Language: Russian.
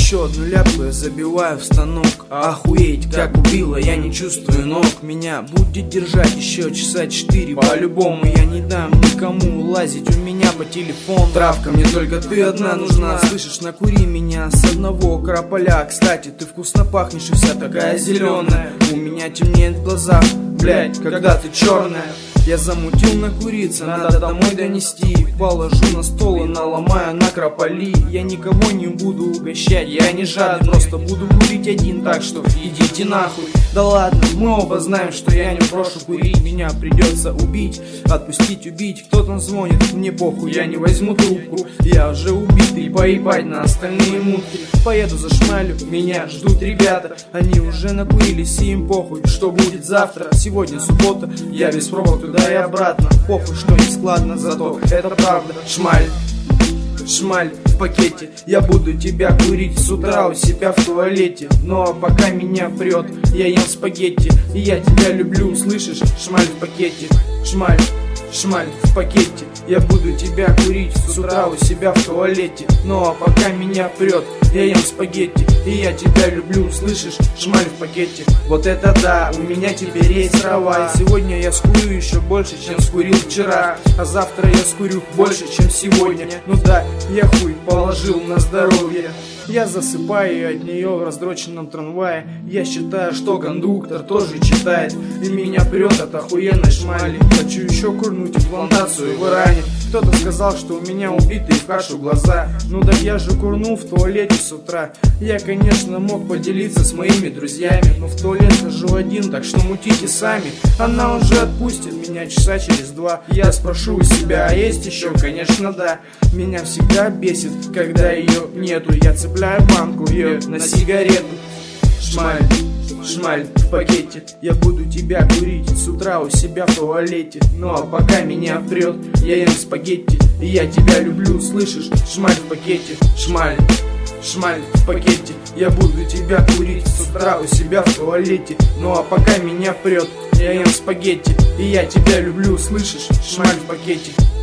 Еще одну ляпку я забиваю в станок. Охуеть, как убила, я не чувствую ног. Меня будет держать еще часа 4. По-любому я не дам никому лазить у меня по телефону. Травка, мне только ты одна нужна. Слышишь, накури меня с одного крополя. Кстати, ты вкусно пахнешь и вся такая зеленая. У меня темнеет в глазах, блять, когда ты черная. Я замутил накуриться, надо домой донести. Положу на стол и наломаю на крополи. Я никого не буду угощать, я не жадный, просто буду курить один, так что идите нахуй. Да ладно, мы оба знаем, что я не брошу курить. Меня придется убить, отпустить, убить. Кто там звонит, мне похуй, я не возьму трубку. Я уже убитый, поебать на остальные мутки. Поеду зашмалю, меня ждут ребята. Они уже накурились и им похуй, что будет завтра. Сегодня суббота, я без пробок туда и обратно. Похуй, что не складно, зато это правда. Шмаль, шмаль в пакете. Я буду тебя курить с утра у себя в туалете. Но пока меня прет, я ем спагетти. И я тебя люблю, слышишь? Шмаль в пакете. Шмаль, шмаль в пакете. Я буду тебя курить с утра у себя в туалете. Но пока меня прет, я ем спагетти. И я тебя люблю, слышишь? Шмаль в пакете. Вот это да, у меня теперь есть трава. И сегодня я скурю еще больше, чем скурил вчера. А завтра я скурю больше, чем сегодня. Ну да, я хуй положил на здоровье. Я засыпаю от нее в раздроченном трамвае. Я считаю, что кондуктор тоже читает. И меня прет от охуенной шмали. Хочу еще курнуть и плантацию в Иране. Кто-то сказал, что у меня убитые в кашу глаза. Ну так я же курнул в туалете с утра. Я, конечно, мог поделиться с моими друзьями, но в туалет хожу один, так что мутите сами. Она уже отпустит меня часа через 2. Я спрошу у себя, а есть еще? Конечно, да. Меня всегда бесит, когда ее нету. Я цепляю банку ее на сигарету. Шмаль, шмаль в пакете. Я буду тебя курить с утра у себя в туалете. Ну а пока меня прет, я ем спагетти. И я тебя люблю, слышишь? Шмаль в пакете. Шмаль, шмаль в пакете. Я буду тебя курить с утра у себя в туалете. Ну а пока меня прет, я ем спагетти. И я тебя люблю, слышишь? Шмаль в пакете.